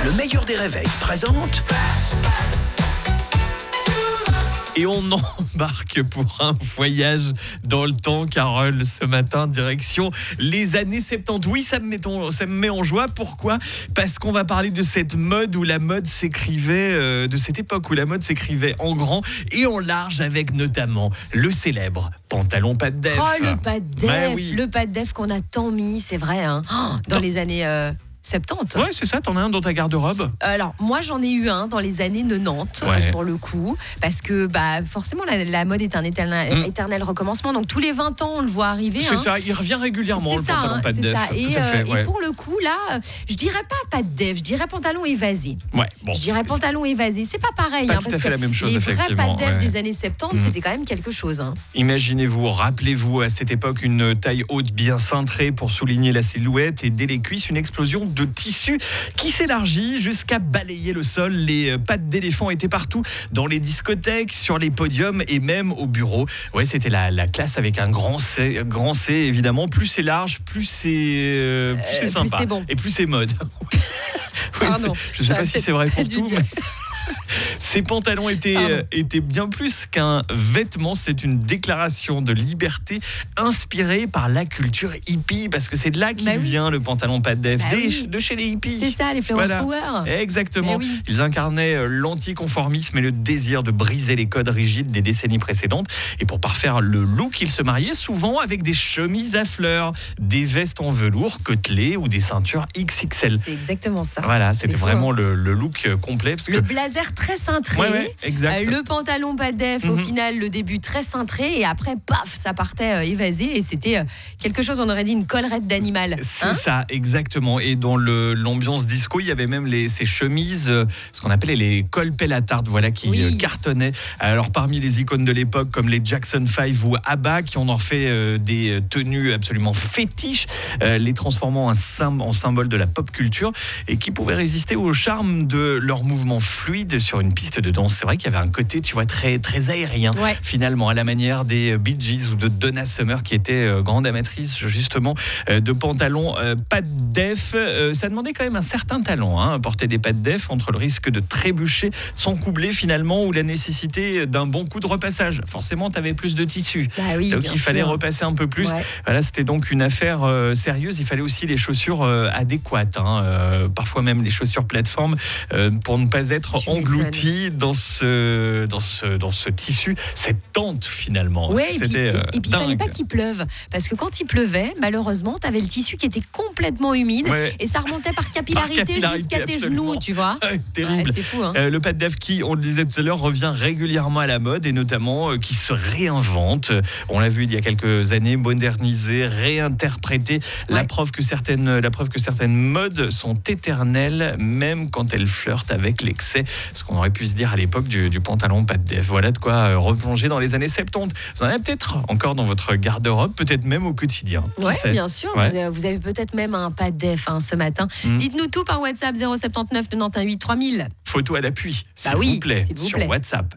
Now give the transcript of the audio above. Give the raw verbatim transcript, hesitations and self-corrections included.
Le meilleur des réveils présente... Et on embarque pour un voyage dans le temps, Carole, ce matin, direction les années soixante-dix. Oui, ça me met en, ça me met en joie. Pourquoi ? Parce qu'on va parler de cette mode où la mode s'écrivait, euh, de cette époque où la mode s'écrivait en grand et en large, avec notamment le célèbre pantalon pas de def. Oh, le pas de def, Bah oui. le pas de def qu'on a tant mis, c'est vrai, hein, dans Dans- les années euh, soixante-dix. Ouais, c'est ça, t'en as un dans ta garde-robe ? Alors, moi, j'en ai eu un dans les années quatre-vingt-dix, Ouais. euh, pour le coup, parce que bah, forcément, la, la mode est un éternel, Mm. éternel recommencement. Donc, tous les vingt ans, on le voit arriver. C'est hein. ça, il revient régulièrement, C'est le ça, pantalon hein, pas de c'est def. ça. Et, Tout à fait, euh, ouais. et pour le coup, là, euh, je dirais pas pas de def, je dirais pantalon évasé. Ouais, bon. Je dirais pantalon évasé. C'est pas pareil. Pas hein, tout à parce fait que la même chose, les vrais pas effectivement, de def ouais. des années soixante-dix, Mm. c'était quand même quelque chose. Hein. Imaginez-vous, rappelez-vous à cette époque une taille haute bien cintrée pour souligner la silhouette et dès les cuisses une explosion de tissu qui s'élargit jusqu'à balayer le sol. Les pattes d'éléphant étaient partout, dans les discothèques, sur les podiums et même au bureau. Ouais, c'était la, la classe avec un grand C, grand C évidemment. Plus c'est large, plus c'est euh, plus c'est plus sympa c'est bon. et plus c'est mode. Oui, Pardon. c'est- je ne sais pas si c'est vrai pour Dû tout, dire mais ces pantalons étaient, Pardon. euh, étaient bien plus qu'un vêtement, c'est une déclaration de liberté inspirée par la culture hippie, parce que c'est de là qu'il Bah oui. vient le pantalon pas de def, Bah des- oui. de chez les hippies. C'est ça, les Flower Voilà. Power. Exactement. Eh oui. Ils incarnaient euh, l'anticonformisme et le désir de briser les codes rigides des décennies précédentes. Et pour parfaire le look, ils se mariaient souvent avec des chemises à fleurs, des vestes en velours côtelées ou des ceintures X X L. C'est exactement ça. Voilà, c'était C'est fou, vraiment hein. le, le look euh, complet. Parce Le que... blazer très cintré. Ouais, ouais, exact. Euh, le pantalon pas de def, au Mhm. final, le début très cintré. Et après, paf, ça partait euh, évasé. Et c'était euh, quelque chose, on aurait dit une collerette d'animal. C'est Hein ça, exactement. Et dans le- l'ambiance disco, il y avait même les, ces chemises, euh, ce qu'on appelait les colpel à tarte, voilà, qui Oui. euh, cartonnaient. Alors, parmi les icônes de l'époque, comme les Jackson five ou ABBA, qui en ont fait euh, des euh, tenues absolument fétiches, euh, les transformant en, sym- en symbole de la pop culture et qui pouvaient résister au charme de leurs mouvements fluides sur une piste de danse. C'est vrai qu'il y avait un côté, tu vois, très, très aérien. Ouais. Finalement, à la manière des Bee Gees ou de Donna Summer, qui était euh, grande amatrice justement euh, de pantalons euh, pas de def. Euh, ça demandait quand même un certain talent, hein, porter des pas de def, entre le risque de trébucher sans coubler finalement ou la nécessité d'un bon coup de repassage. Forcément, tu avais plus de tissu. Bah oui, Donc bien il fallait sûr. repasser un peu plus. Ouais. Voilà, c'était donc une affaire euh, sérieuse. Il fallait aussi les chaussures euh, adéquates, hein, euh, parfois même les chaussures plateforme, euh, pour ne pas être Tu englouti dans ce, dans, ce, dans ce tissu, cette tente finalement. Ouais, et puis, C'était et- euh, et puis il fallait dingue. pas qu'il pleuve. Parce que quand il pleuvait, malheureusement, tu avais le tissu qui était complètement humide. Ouais. Et ça remontait par capillarité, capillarité, jusqu'à tes absolument. genoux, tu vois. Ouais, Ouais, terrible. c'est fou, hein. Euh, le pas de def qui, on le disait tout à l'heure, revient régulièrement à la mode et notamment euh, qui se réinvente. Euh, On l'a vu il y a quelques années, modernisé, réinterprété. La Ouais. preuve que certaines, la preuve que certaines modes sont éternelles, même quand elles flirtent avec l'excès. Ce qu'on aurait pu se dire à l'époque du, du pantalon pas de def. Voilà de quoi euh, replonger dans les années soixante-dix. Vous en avez peut-être encore dans votre garde-robe, peut-être même au quotidien. Qui Ouais, sait. bien sûr. Ouais. Vous avez, vous avez peut-être même un pas de def hein, ce matin. Mm. Dites-nous tout par WhatsApp zéro sept neuf quatre neuf huit trois mille. Photo à l'appui, s'il Bah oui, vous plaît, s'il vous sur plaît. WhatsApp.